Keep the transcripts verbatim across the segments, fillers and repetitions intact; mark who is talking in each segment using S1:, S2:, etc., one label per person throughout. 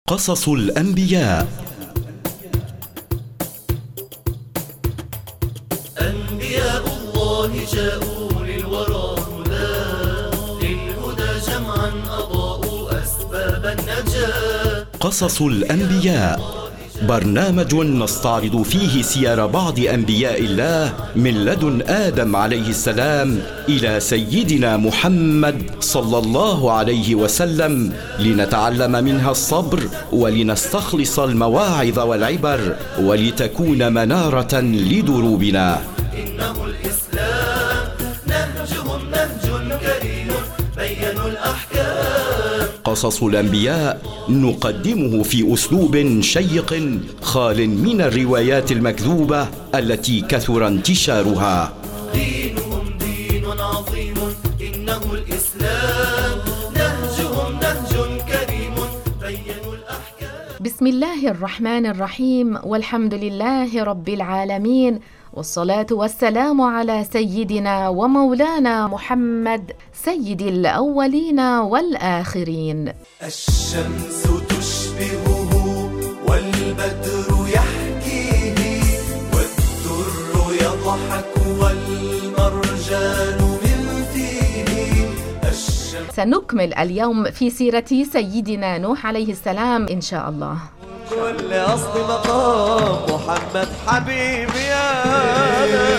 S1: قصص الأنبياء.
S2: أنبياء الله جاءوا للورى هدى، للهدى جمعا أضاءوا أسباب النجاة.
S1: قصص الأنبياء برنامج نستعرض فيه سير بعض أنبياء الله من لدن آدم عليه السلام إلى سيدنا محمد صلى الله عليه وسلم، لنتعلم منها الصبر ولنستخلص المواعظ والعبر ولتكون منارة لدروبنا.
S2: إنه الإسلام نهجهم نهج كريم، بينوا الأحكام.
S1: قصص الأنبياء نقدمه في أسلوب شيق خال من الروايات المكذوبة التي كثر انتشارها.
S2: دينهم دين عظيم، إنه الإسلام نهجهم نهج كريم، بينوا الأحكام.
S3: بسم الله الرحمن الرحيم، والحمد لله رب العالمين، والصلاة والسلام على سيدنا ومولانا محمد سيد الأولين والآخرين.
S2: الشمس تشبهه والبدر يحكيه، والدر يضحك والمرجان من فيه. الشمس
S3: سنكمل اليوم في سيرة سيدنا نوح عليه السلام إن شاء الله.
S2: كل أصل مقام محمد حبيبي أنا،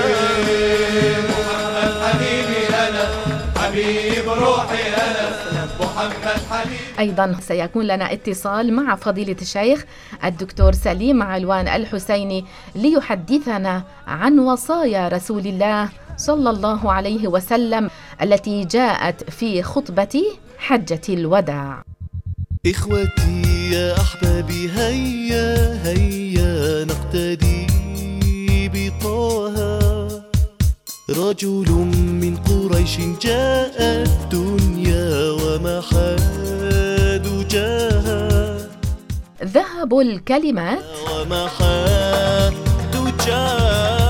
S2: محمد حبيبي أنا، حبيب روحي أنا، محمد حبيبي.
S3: أيضا سيكون لنا اتصال مع فضيلة الشيخ الدكتور سليم علوان الحسيني ليحدثنا عن وصايا رسول الله صلى الله عليه وسلم التي جاءت في خطبة حجة الوداع.
S4: إخوتي يا أحبابي، هيا هيا نقتدي بطه، رجل من قريش جاء الدنيا ومحى دجاها.
S3: ذهب الكلمات
S4: ومحى دجاها.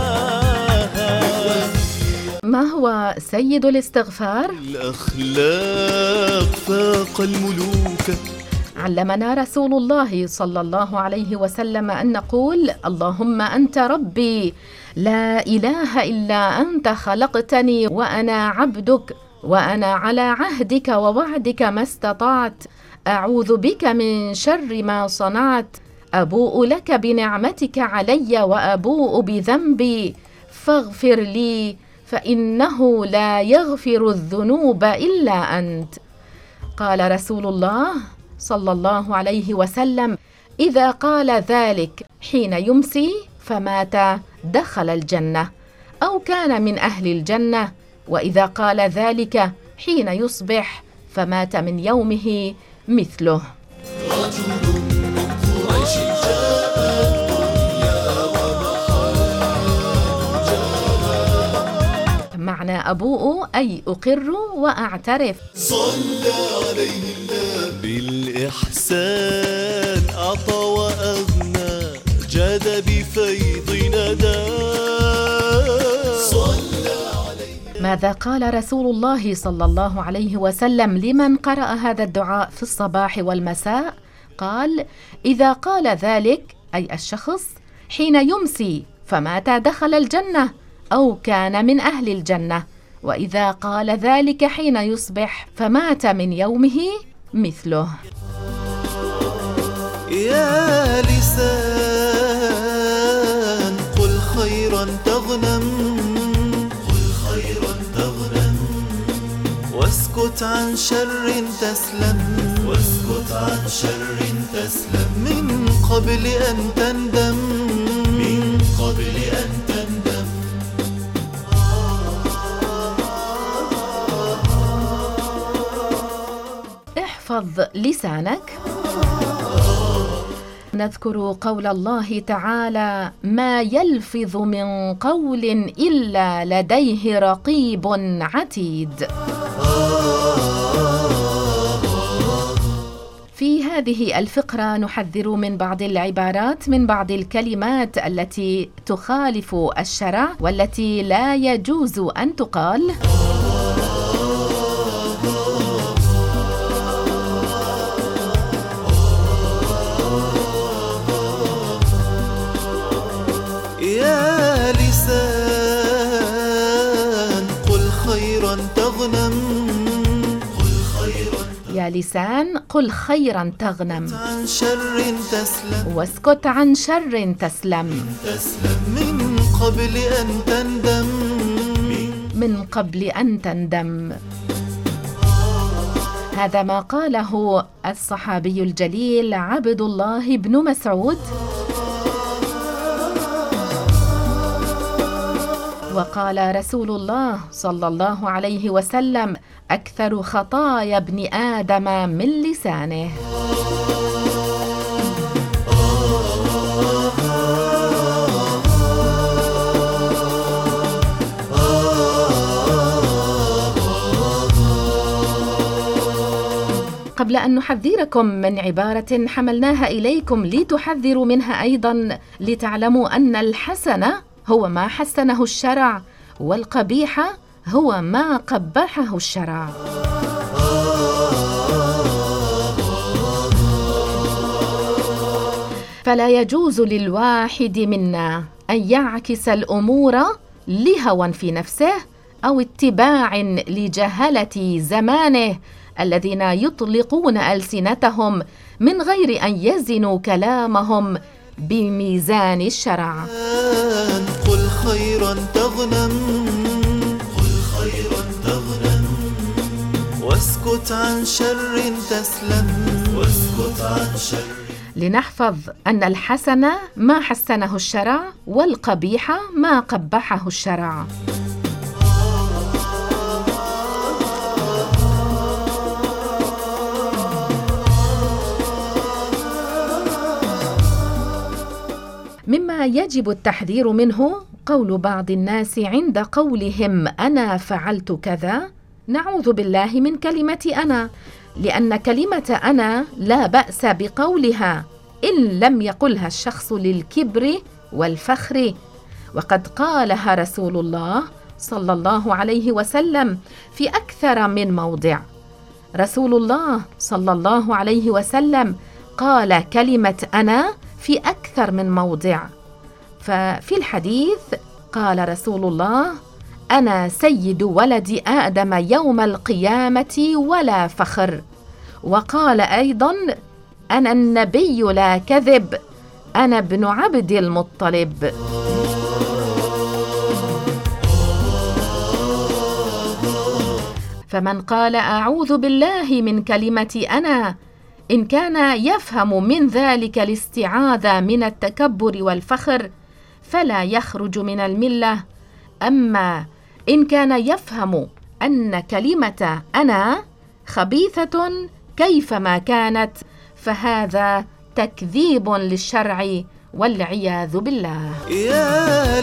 S3: ما هو سيد الاستغفار؟
S4: الأخلاق فاق الملوك.
S3: علمنا رسول الله صلى الله عليه وسلم أن نقول: اللهم أنت ربي لا إله إلا أنت، خلقتني وأنا عبدك، وأنا على عهدك ووعدك ما استطعت، أعوذ بك من شر ما صنعت، أبوء لك بنعمتك علي وأبوء بذنبي فاغفر لي فإنه لا يغفر الذنوب إلا أنت. قال رسول الله صلى الله عليه وسلم: إذا قال ذلك حين يمسي فمات دخل الجنة أو كان من أهل الجنة، وإذا قال ذلك حين يصبح فمات من يومه مثله. معنى أبوء أي أقر وأعترف.
S4: صلى عليه الله بالإحسان، أعطى وأغنى، جاد بفيض ندى. صلى عليه.
S3: ماذا قال رسول الله صلى الله عليه وسلم لمن قرأ هذا الدعاء في الصباح والمساء؟ قال: إذا قال ذلك أي الشخص حين يمسي فمات دخل الجنة أو كان من أهل الجنة، وإذا قال ذلك حين يصبح فمات من يومه مثله.
S4: يا لسان قل خيرا تغنم، قل خيرا تغنم، واسكت عن شر تسلم، واسكت عن شر تسلم، من قبل أن تندم، من قبل أن تندم.
S3: احفظ لسانك. نذكر قول الله تعالى: ما يلفظ من قول إلا لديه رقيب عتيد. في هذه الفقرة نحذر من بعض العبارات، من بعض الكلمات التي تخالف الشرع والتي لا يجوز أن تقال. يا لسان قل خيرا تغنم،
S4: عن شر تسلم،
S3: واسكت عن شر تسلم،
S4: تسلم من قبل أن تندم،
S3: من قبل أن تندم. هذا ما قاله الصحابي الجليل عبد الله بن مسعود. وقال رسول الله صلى الله عليه وسلم: أكثر خطايا ابن آدم من لسانه. قبل أن نحذركم من عبارة حملناها إليكم لتحذروا منها أيضا، لتعلموا أن الحسن هو ما حسنه الشرع، والقبيح هو ما قبحه الشرع. فلا يجوز للواحد منا أن يعكس الأمور لهوى في نفسه أو اتباع لجهلة زمانه الذين يطلقون ألسنتهم من غير أن يزنوا كلامهم بميزان الشرع.
S4: قل خيرا تغنم، قل خيرا تغنم، واسكت عن شر تسلم، واسكت عن شر.
S3: لنحفظ أن الحسن ما حسنه الشرع، والقبيح ما قبحه الشرع. مما يجب التحذير منه قول بعض الناس عند قولهم أنا فعلت كذا. نعوذ بالله من كلمة أنا، لأن كلمة أنا لا بأس بقولها إن لم يقلها الشخص للكبر والفخر، وقد قالها رسول الله صلى الله عليه وسلم في أكثر من موضع. رسول الله صلى الله عليه وسلم قال كلمة أنا في أكثر من موضع. ففي الحديث قال رسول الله: أنا سيد ولد آدم يوم القيامة ولا فخر. وقال أيضا: أنا النبي لا كذب، أنا ابن عبد المطلب. فمن قال أعوذ بالله من كلمة أنا، إن كان يفهم من ذلك الاستعاذة من التكبر والفخر فلا يخرج من الملة. أما إن كان يفهم أن كلمة أنا خبيثة كيفما كانت فهذا تكذيب للشرع والعياذ بالله.
S4: يا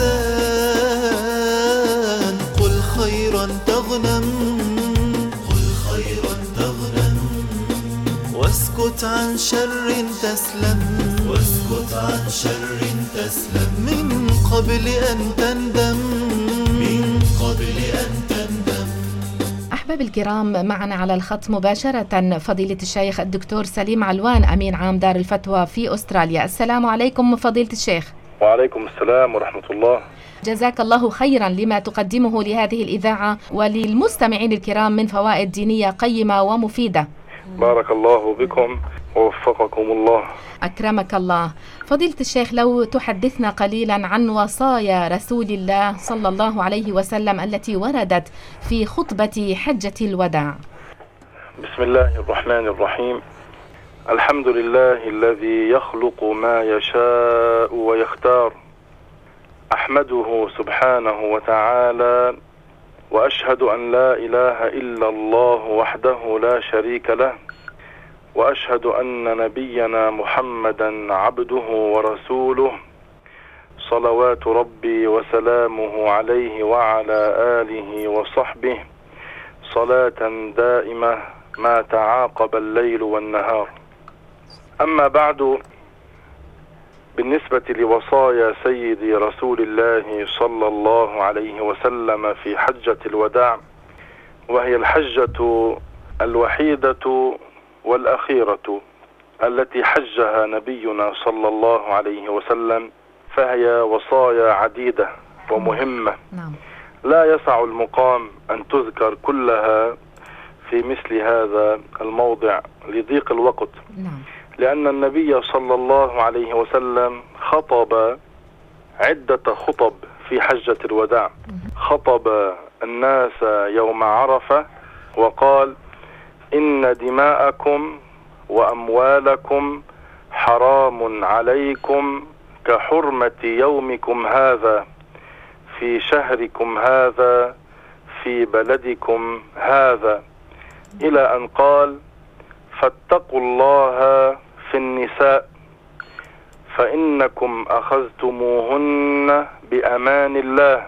S4: لسان قل خيرا تغنم، قل خيرا تغنم، واسكت عن شر تسلم، واسكت عن شر تسلم، من قبل أن تندم، من قبل أن تندم.
S3: أحباب الكرام، معنا على الخط مباشرة فضيلة الشيخ الدكتور سليم علوان، أمين عام دار الفتوى في أستراليا. السلام عليكم فضيلة الشيخ.
S5: وعليكم السلام ورحمة الله.
S3: جزاك الله خيرا لما تقدمه لهذه الإذاعة وللمستمعين الكرام من فوائد دينية قيمة ومفيدة.
S5: بارك الله بكم ووفقكم الله.
S3: أكرمك الله. فضيلة الشيخ، لو تحدثنا قليلا عن وصايا رسول الله صلى الله عليه وسلم التي وردت في خطبة حجة الوداع.
S5: بسم الله الرحمن الرحيم. الحمد لله الذي يخلق ما يشاء ويختار، أحمده سبحانه وتعالى، وأشهد أن لا إله إلا الله وحده لا شريك له، وأشهد أن نبينا محمدا عبده ورسوله، صلوات ربي وسلامه عليه وعلى آله وصحبه، صلاة دائمة ما تعاقب الليل والنهار. أما بعد، بالنسبة لوصايا سيدي رسول الله صلى الله عليه وسلم في حجة الوداع، وهي الحجة الوحيدة والأخيرة التي حجها نبينا صلى الله عليه وسلم، فهي وصايا عديدة ومهمة لا يسع المقام أن تذكر كلها في مثل هذا الموضع لضيق الوقت.
S3: نعم.
S5: لأن النبي صلى الله عليه وسلم خطب عدة خطب في حجة الوداع. خطب الناس يوم عرفة وقال: إن دماءكم وأموالكم حرام عليكم كحرمة يومكم هذا في شهركم هذا في بلدكم هذا، إلى أن قال: فاتقوا الله في النساء فإنكم أخذتموهن بأمان الله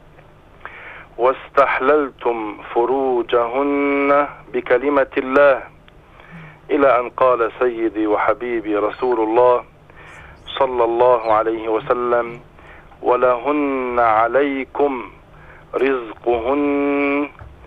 S5: واستحللتم فروجهن بكلمة الله، إلى أن قال سيدي وحبيبي رسول الله صلى الله عليه وسلم: ولهن عليكم رزقهن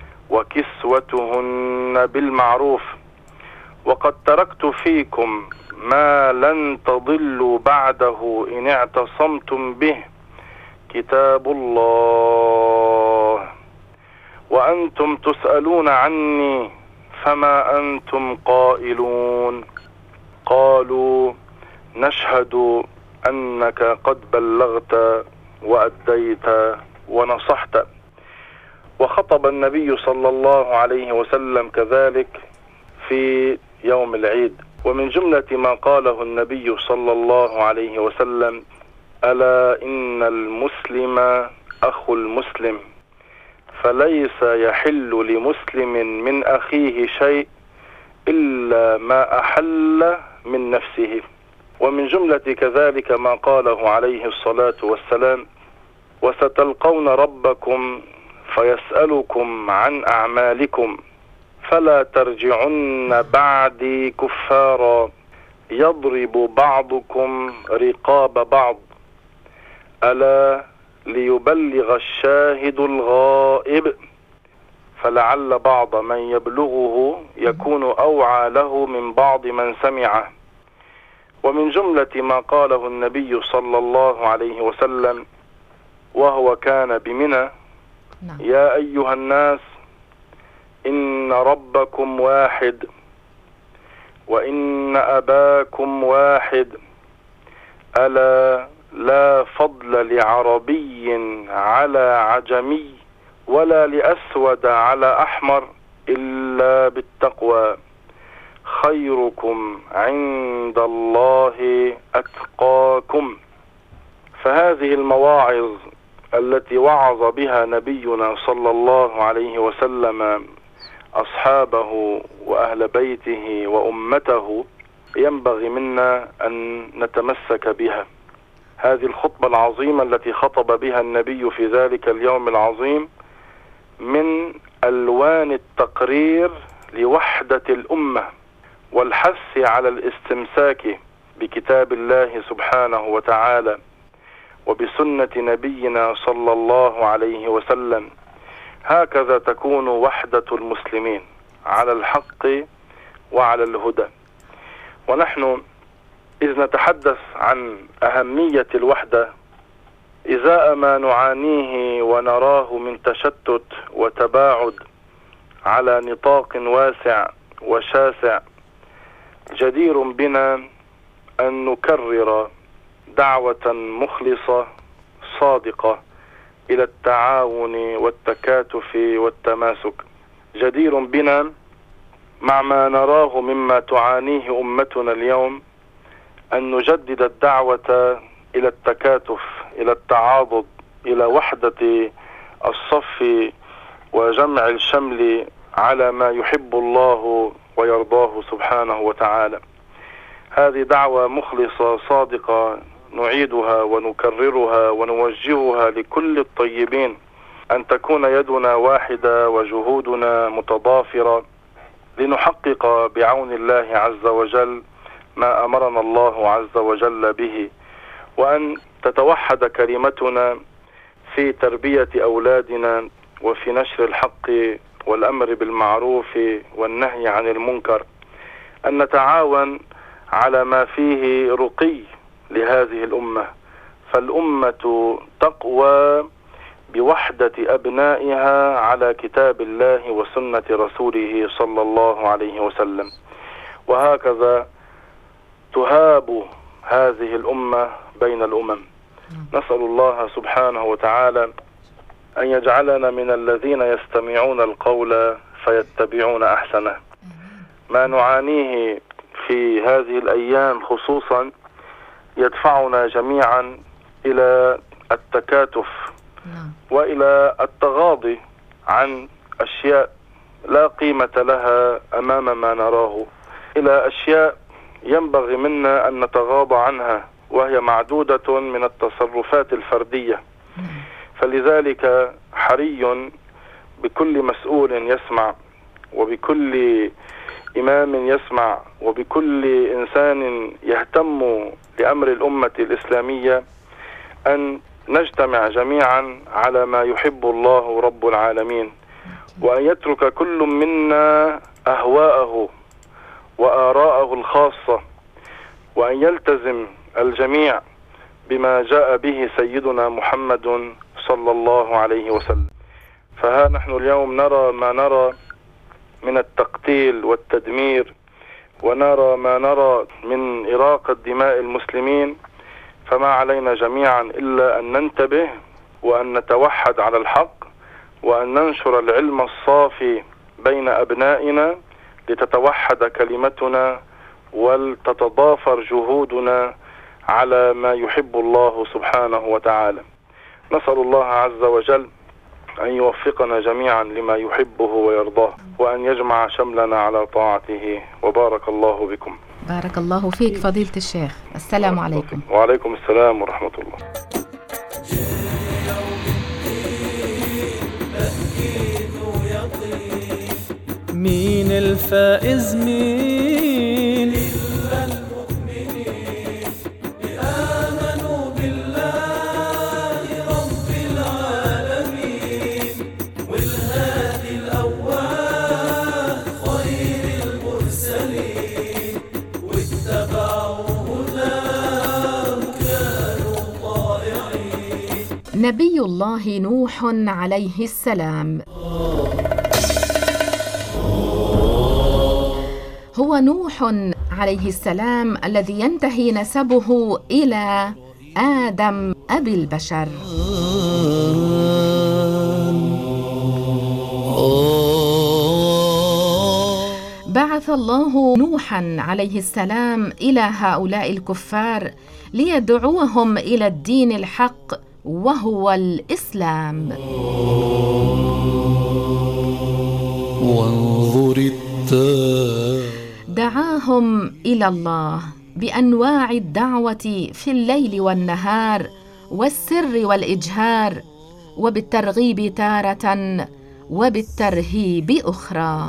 S5: وكسوتهن بالمعروف، وقد تركت فيكم ما لن تضلوا بعده إن اعتصمتم به، كتاب الله، وأنتم تسألون عني فما أنتم قائلون. قالوا: نشهد أنك قد بلغت وأديت ونصحت. وخطب النبي صلى الله عليه وسلم كذلك في يوم العيد. ومن جملة ما قاله النبي صلى الله عليه وسلم: ألا إن المسلم أخو المسلم، فليس يحل لمسلم من أخيه شيء إلا ما أحل من نفسه. ومن جملة كذلك ما قاله عليه الصلاة والسلام: وستلقون ربكم فيسألكم عن أعمالكم فلا ترجعن بعدي كفارا يضرب بعضكم رقاب بعض، ألا ليبلغ الشاهد الغائب، فلعل بعض من يبلغه يكون أوعى له من بعض من سمعه. ومن جملة ما قاله النبي صلى الله عليه وسلم وهو كان بمنى: يا أيها الناس إن ربكم واحد وإن أباكم واحد، ألا لا فضل لعربي على عجمي ولا لأسود على أحمر إلا بالتقوى، خيركم عند الله أتقاكم. فهذه المواعظ التي وعظ بها نبينا صلى الله عليه وسلم أصحابه وأهل بيته وأمته ينبغي منا أن نتمسك بها. هذه الخطبة العظيمة التي خطب بها النبي في ذلك اليوم العظيم من ألوان التقرير لوحدة الأمة والحث على الاستمساك بكتاب الله سبحانه وتعالى وبسنة نبينا صلى الله عليه وسلم. هكذا تكون وحدة المسلمين على الحق وعلى الهدى. ونحن إذ نتحدث عن أهمية الوحدة إزاء ما نعانيه ونراه من تشتت وتباعد على نطاق واسع وشاسع، جدير بنا أن نكرر دعوة مخلصة صادقة إلى التعاون والتكاتف والتماسك. جدير بنا مع ما نراه مما تعانيه أمتنا اليوم أن نجدد الدعوة إلى التكاتف، إلى التعاضد، إلى وحدة الصف وجمع الشمل على ما يحب الله ويرضاه سبحانه وتعالى. هذه دعوة مخلصة صادقة نعيدها ونكررها ونوجهها لكل الطيبين، أن تكون يدنا واحدة وجهودنا متضافرة لنحقق بعون الله عز وجل ما أمرنا الله عز وجل به، وأن تتوحد كلمتنا في تربية أولادنا وفي نشر الحق والأمر بالمعروف والنهي عن المنكر، أن نتعاون على ما فيه رقي لهذه الأمة. فالأمة تقوى بوحدة أبنائها على كتاب الله وسنة رسوله صلى الله عليه وسلم. وهكذا تهاب هذه الأمة بين الأمم. نسأل الله سبحانه وتعالى أن يجعلنا من الذين يستمعون القول فيتبعون أحسنه. ما نعانيه في هذه الأيام خصوصا يدفعنا جميعا إلى التكاتف وإلى التغاضي عن أشياء لا قيمة لها أمام ما نراه، إلى أشياء ينبغي منا أن نتغاضى عنها، وهي معدودة من التصرفات الفردية. فلذلك حري بكل مسؤول يسمع، وبكل إمام يسمع، وبكل إنسان يهتم لأمر الأمة الإسلامية أن نجتمع جميعا على ما يحب الله رب العالمين، وأن يترك كل منا أهواءه وآراءه الخاصة، وأن يلتزم الجميع بما جاء به سيدنا محمد صلى الله عليه وسلم. فها نحن اليوم نرى ما نرى من التقتيل والتدمير، ونرى ما نرى من إراقة دماء المسلمين. فما علينا جميعا إلا أن ننتبه وأن نتوحد على الحق، وأن ننشر العلم الصافي بين أبنائنا لتتوحد كلمتنا ولتتضافر جهودنا على ما يحب الله سبحانه وتعالى. نسأل الله عز وجل أن يوفقنا جميعا لما يحبه ويرضاه، وأن يجمع شملنا على طاعته. وبارك الله بكم.
S3: بارك الله فيك فضيلة الشيخ. السلام عليكم.
S5: وعليكم السلام ورحمة الله.
S4: مين الفائز مين إلا المؤمنين آمنوا بالله رب العالمين والهادي الأول خير المرسلين واتبعوا هداه كانوا طائعين.
S3: نبي الله نوح عليه السلام. هو نوح عليه السلام الذي ينتهي نسبه إلى آدم أبي البشر. بعث الله نوحا عليه السلام إلى هؤلاء الكفار ليدعوهم إلى الدين الحق وهو الإسلام.
S4: وانظر التالي
S3: دعاهم إلى الله بأنواع الدعوة في الليل والنهار والسر والإجهار، وبالترغيب تارة وبالترهيب أخرى.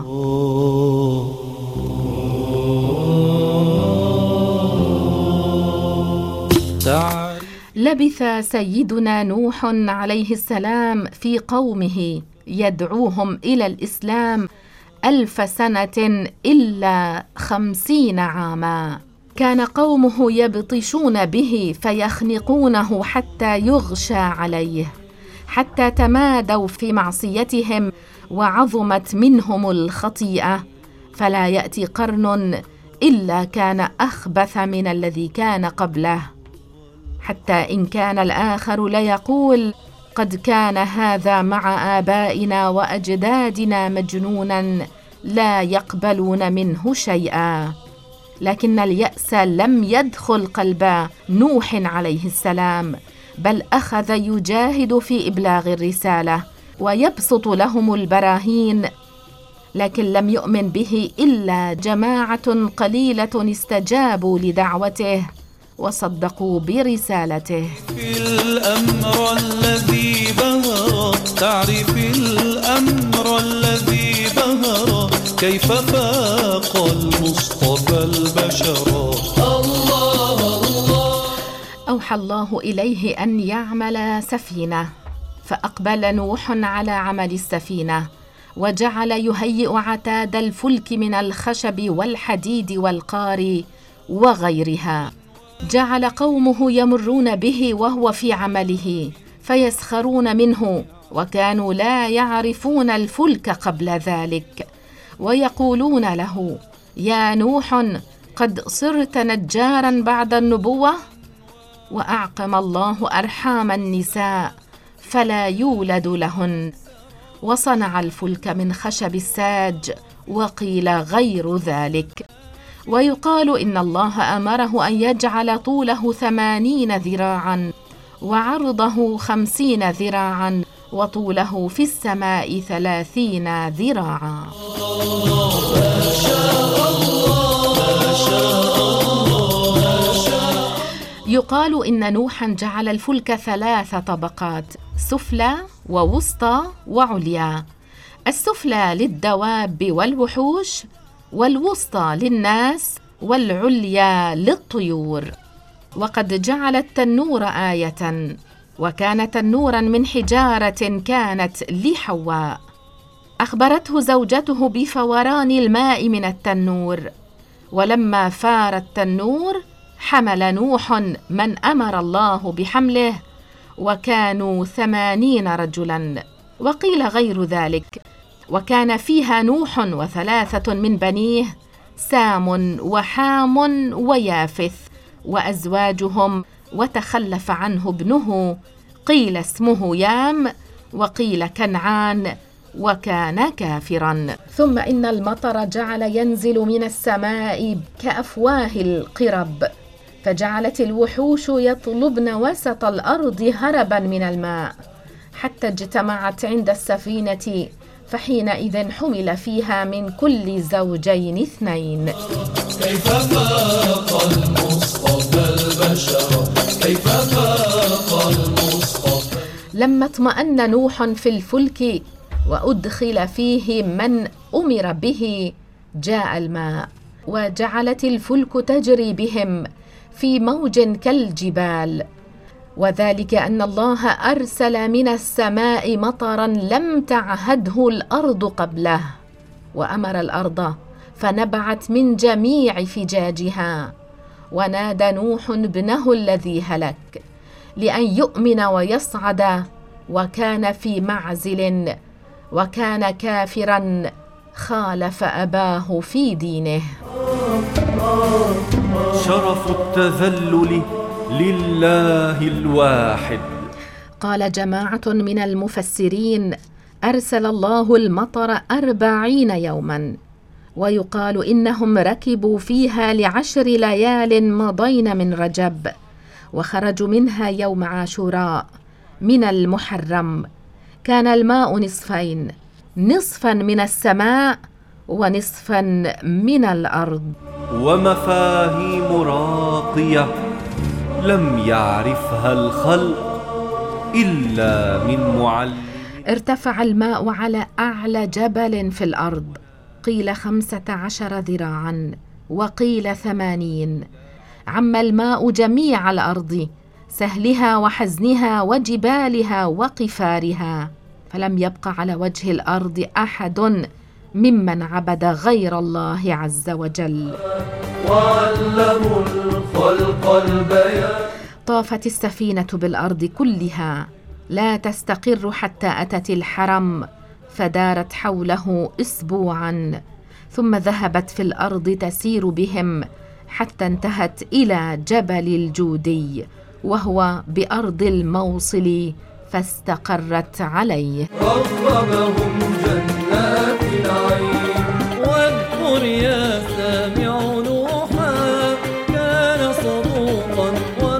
S3: لبث سيدنا نوح عليه السلام في قومه يدعوهم إلى الإسلام ألف سنة إلا خمسين عاما. كان قومه يبطشون به فيخنقونه حتى يغشى عليه، حتى تمادوا في معصيتهم وعظمت منهم الخطيئة، فلا يأتي قرن إلا كان أخبث من الذي كان قبله، حتى إن كان الآخر ليقول قد كان هذا مع آبائنا وأجدادنا مجنونا لا يقبلون منه شيئا. لكن اليأس لم يدخل قلب نوح عليه السلام، بل أخذ يجاهد في إبلاغ الرسالة ويبسط لهم البراهين، لكن لم يؤمن به إلا جماعة قليلة استجابوا لدعوته وصدقوا برسالته.
S4: الأمر الذي بهر تعرف الأمر الذي بهر كيف فاق المصطفى البشر. الله الله.
S3: أوحى الله إليه أن يعمل سفينة، فأقبل نوح على عمل السفينة، وجعل يهيئ عتاد الفلك من الخشب والحديد والقار وغيرها. جعل قومه يمرون به وهو في عمله فيسخرون منه وكانوا لا يعرفون الفلك قبل ذلك، ويقولون له: يا نوح قد صرت نجارا بعد النبوة؟ وأعقم الله أرحام النساء فلا يولد لهن، وصنع الفلك من خشب الساج، وقيل غير ذلك. ويقال إن الله أمره أن يجعل طوله ثمانين ذراعا وعرضه خمسين ذراعا وطوله في السماء ثلاثين ذراعا. يقال إن نوحا جعل الفلك ثلاث طبقات: سفلى ووسطى وعليا. السفلى للدواب والوحوش، والوسطى للناس، والعليا للطيور. وقد جعل التنور آية، وكان تنورا من حجارة كانت لحواء. أخبرته زوجته بفوران الماء من التنور، ولما فار التنور حمل نوح من أمر الله بحمله، وكانوا ثمانين رجلا، وقيل غير ذلك. وكان فيها نوح وثلاثة من بنيه، سام وحام ويافث وأزواجهم، وتخلف عنه ابنه، قيل اسمه يام وقيل كنعان، وكان كافرا. ثم إن المطر جعل ينزل من السماء كأفواه القرب، فجعلت الوحوش يطلبن وسط الأرض هربا من الماء، حتى اجتمعت عند السفينة، فحينئذ حمل فيها من كل زوجين اثنين.
S2: كيف فاق المصطفى البشر، كيف فاق المصطفى.
S3: لما اطمأن نوح في الفلك وأدخل فيه من أمر به، جاء الماء، وجعلت الفلك تجري بهم في موج كالجبال، وذلك أن الله أرسل من السماء مطرا لم تعهده الأرض قبله، وأمر الأرض فنبعت من جميع فجاجها. ونادى نوح ابنه الذي هلك لأن يؤمن ويصعد، وكان في معزل، وكان كافرا، خالف أباه في دينه.
S6: شرف التذلل لله الواحد.
S3: قال جماعة من المفسرين: أرسل الله المطر أربعين يوما، ويقال إنهم ركبوا فيها لعشر ليال مضين من رجب، وخرجوا منها يوم عاشوراء من المحرم. كان الماء نصفين، نصفا من السماء ونصفا من الأرض.
S6: ومفاهيم راقية لم يعرفها الخلق إلا من معلم.
S3: ارتفع الماء على أعلى جبل في الأرض، قيل خمسة عشر ذراعا وقيل ثمانين. عم الماء جميع الأرض، سهلها وحزنها وجبالها وقفارها، فلم يبق على وجه الأرض أحد ممن عبد غير الله عز وجل.
S2: وعلموا الخلق البيان.
S3: طافت السفينة بالأرض كلها، لا تستقر حتى أتت الحرم، فدارت حوله أسبوعا، ثم ذهبت في الأرض تسير بهم حتى انتهت إلى جبل الجودي، وهو بأرض الموصل، فاستقرت عليه.
S2: رغبهم جنات نعيم.
S7: واذكر يا سامع نوحا، كان صدوقا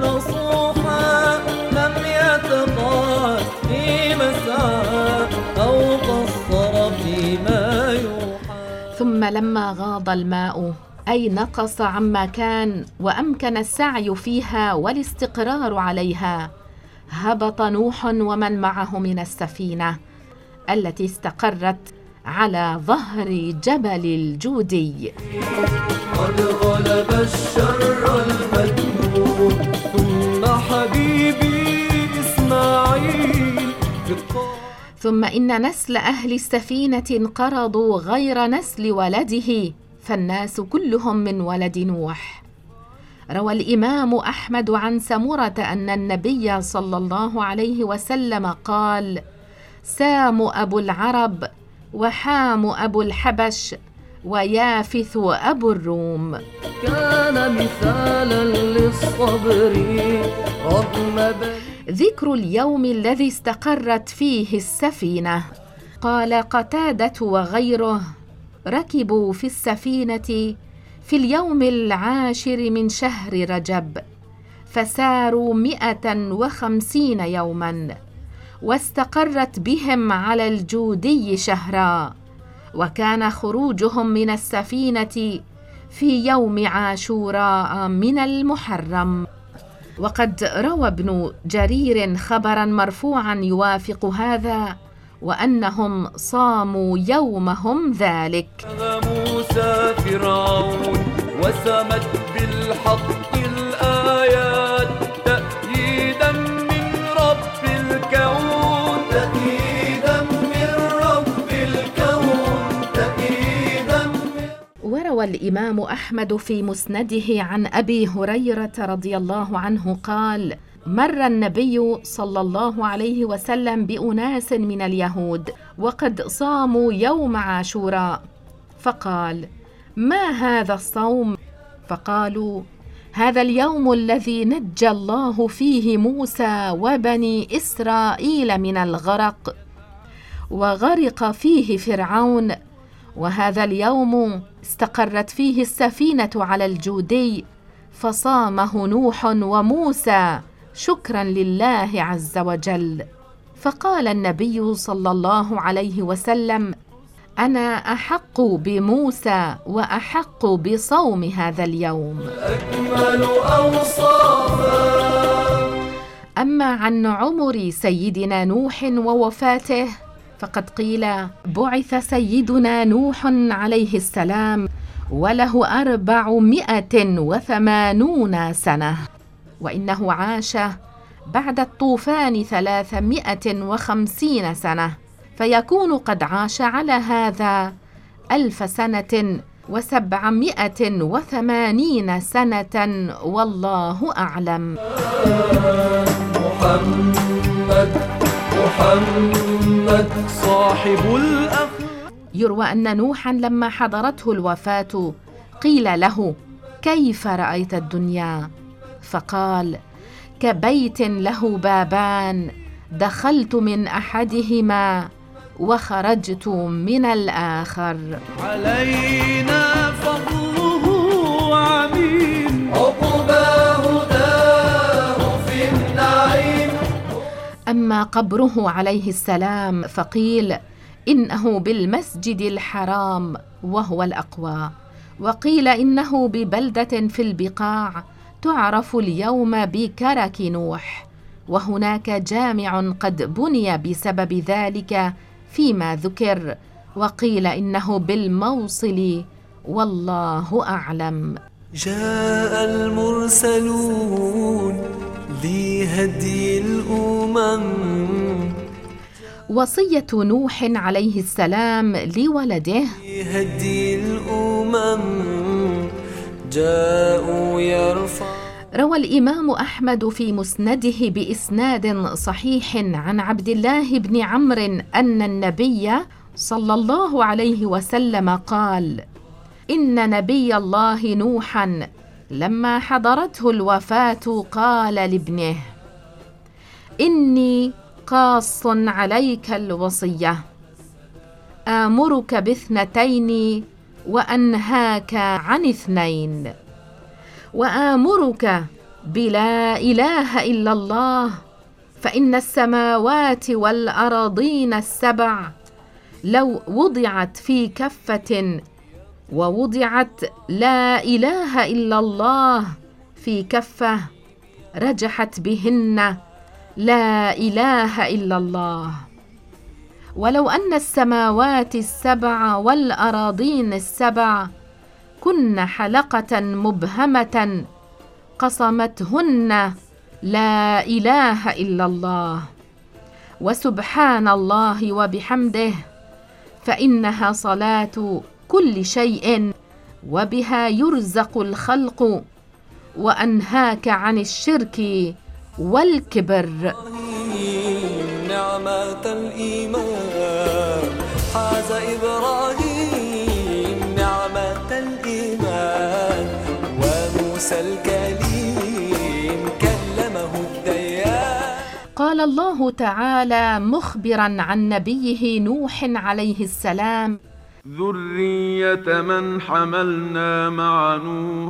S7: ونصوحا، لم يتقاعس في مسعى أو قصر فيما يوحى.
S3: ثم لما غاض الماء، أي نقص عما كان، وأمكن السعي فيها والاستقرار عليها، هبط نوح ومن معه من السفينة التي استقرت على ظهر جبل الجودي.
S2: قد غلب الشر المذموم.
S7: ثم حبيبي إسماعيل في الطاعة.
S3: ثم إن نسل أهل السفينة انقرضوا غير نسل ولده، فالناس كلهم من ولد نوح. روى الإمام أحمد عن سمرة أن النبي صلى الله عليه وسلم قال: سام أبو العرب، وحام أبو الحبش، ويافث أبو الروم.
S7: كان مثالا للصبر رغم
S3: ذكر اليوم الذي استقرت فيه السفينة. قال قتادة وغيره: ركبوا في السفينة في اليوم العاشر من شهر رجب، فساروا مئة وخمسين يوما، واستقرت بهم على الجودي شهرا، وكان خروجهم من السفينة في يوم عاشوراء من المحرم. وقد روى ابن جرير خبرا مرفوعا يوافق هذا، وأنهم صاموا يومهم ذلك.
S7: موسى فرعون وسمت بالحق الآيات تأييدا من رب الكون، تأييدا من رب الكون، تأييدا من...
S3: وروى الإمام أحمد في مسنده عن أبي هريرة رضي الله عنه قال: مر النبي صلى الله عليه وسلم بأناس من اليهود وقد صاموا يوم عاشوراء، فقال: ما هذا الصوم؟ فقالوا: هذا اليوم الذي نجى الله فيه موسى وبني إسرائيل من الغرق، وغرق فيه فرعون، وهذا اليوم استقرت فيه السفينة على الجودي، فصامه نوح وموسى شكرا لله عز وجل. فقال النبي صلى الله عليه وسلم: أنا أحق بموسى وأحق بصوم هذا اليوم.
S7: أكمل أوصافا.
S3: أما عن عمر سيدنا نوح ووفاته فقد قيل: بعث سيدنا نوح عليه السلام وله أربعمائة وثمانون سنة، وإنه عاش بعد الطوفان ثلاثمائة وخمسين سنة، فيكون قد عاش على هذا ألف سنة وسبعمائة وثمانين سنة، والله أعلم.
S7: محمد محمد صاحب الأخ.
S3: يروى أن نوحا لما حضرته الوفاة قيل له: كيف رأيت الدنيا؟ فقال: كبيت له بابان، دخلت من أحدهما وخرجت من الآخر.
S7: علينا فضله عميم، عقباه داه في النعيم.
S3: أما قبره عليه السلام فقيل إنه بالمسجد الحرام وهو الأقوى، وقيل إنه ببلدة في البقاع تعرف اليوم بكرك نوح، وهناك جامع قد بني بسبب ذلك فيما ذكر، وقيل إنه بالموصل، والله أعلم.
S4: جاء المرسلون لهدي الأمم،
S3: وصية نوح عليه السلام لولده:
S4: لهدي الأمم جاءوا يرفع.
S3: روى الإمام أحمد في مسنده بإسناد صحيح عن عبد الله بن عمرو أن النبي صلى الله عليه وسلم قال: إن نبي الله نوحا لما حضرته الوفاة قال لابنه: إني قاص عليك الوصية، آمرك باثنتين وأنهاك عن اثنين، وآمرك بلا إله إلا الله، فإن السماوات والأراضين السبع لو وضعت في كفة ووضعت لا إله إلا الله في كفة رجحت بهن لا إله إلا الله، ولو أن السماوات السبع والأراضين السبع كن حلقة مبهمة قصمتهن لا إله إلا الله، وسبحان الله وبحمده، فإنها صلاة كل شيء وبها يرزق الخلق، وأنهاك عن الشرك والكبر.
S7: نعم نعمة الإيمان حاز إبراهيم نعمة الإيمان وموسى الكليم كلمه الديان.
S3: قال الله تعالى مخبرا عن نبيه نوح عليه السلام:
S8: ذرية من حملنا مع نوح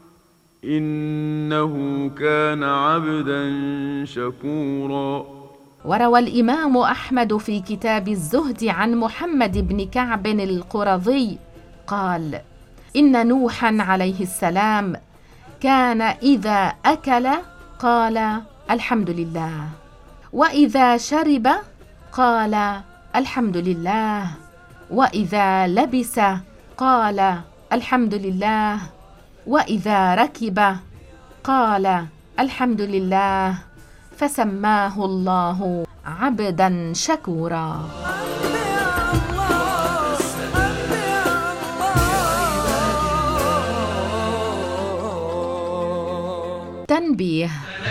S8: إنه كان عبدا شكورا.
S3: وروى الإمام أحمد في كتاب الزهد عن محمد بن كعب القرظي قال: إن نوحا عليه السلام كان إذا أكل قال الحمد لله، وإذا شرب قال الحمد لله، وإذا لبس قال الحمد لله، وإذا ركب قال الحمد لله، فسماه الله عبدا شكورا. تنبيه: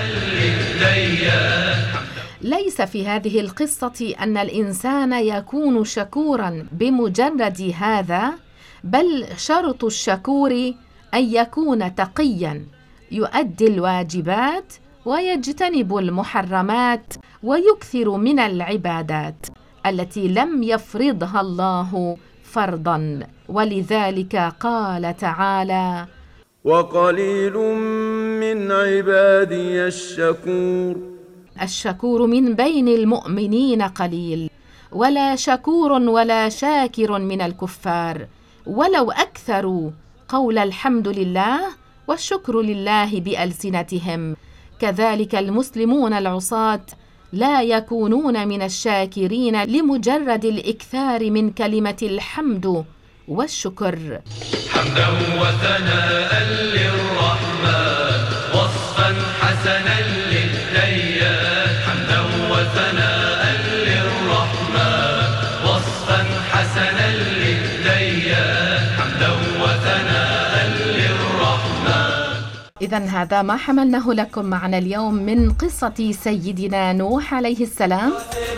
S3: ليس في هذه القصة أن الإنسان يكون شكورا بمجرد هذا، بل شرط الشكور أن يكون تقيا يؤدي الواجبات ويجتنب المحرمات ويكثر من العبادات التي لم يفرضها الله فرضا. ولذلك قال تعالى:
S8: وقليل من عبادي الشكور.
S3: الشكور من بين المؤمنين قليل، ولا شكور ولا شاكر من الكفار ولو أكثروا قول الحمد لله والشكر لله بألسنتهم. كذلك المسلمون العصاة لا يكونون من الشاكرين لمجرد الإكثار من كلمة الحمد والشكر.
S2: حمدا وثناء للرحمن وصفا حسنا للديان. حمدا وثناء للرحمن وصفا حسنا للديان. حمدا وثناء للرحمن.
S3: إذن هذا ما حملناه لكم معنا اليوم من قصة سيدنا نوح عليه السلام.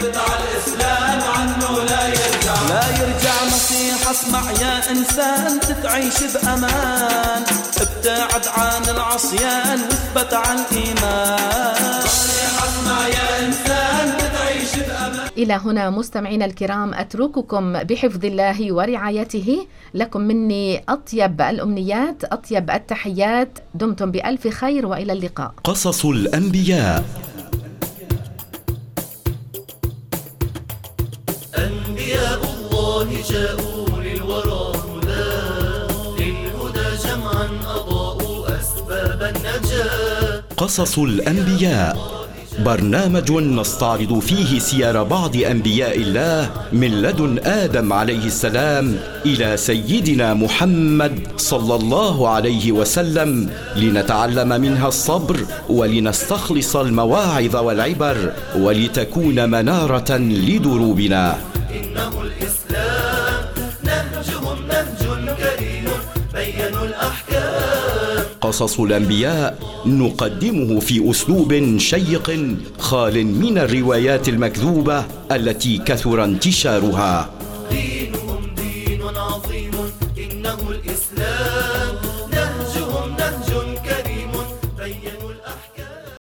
S7: لا يرجع مسيح، اسمع يا إنسان تتعيش بأمان، ابتعد عن العصيان واثبت عن الإيمان. اسمع يا إنسان تتعيش بأمان.
S3: إلى هنا مستمعينا الكرام أترككم بحفظ الله ورعايته. لكم مني أطيب الأمنيات، أطيب التحيات. دمتم بألف خير وإلى اللقاء.
S1: قصص الأنبياء.
S4: أنبياء الله جاءوا للورى هدى، للهدى جمعا أضاءوا أسباب النجاة.
S1: قصص الأنبياء، برنامج نستعرض فيه سير بعض أنبياء الله من لدن آدم عليه السلام إلى سيدنا محمد صلى الله عليه وسلم، لنتعلم منها الصبر ولنستخلص المواعظ والعبر ولتكون منارة لدروبنا.
S4: إنه الإسلام نهجهم نهج كريم بينوا الأحكام.
S1: قصص الأنبياء نقدمه في أسلوب شيق خال من الروايات المكذوبة التي كثر انتشارها.
S4: دينهم دين عظيم إنه الإسلام نهجهم نهج كريم بينوا الأحكام.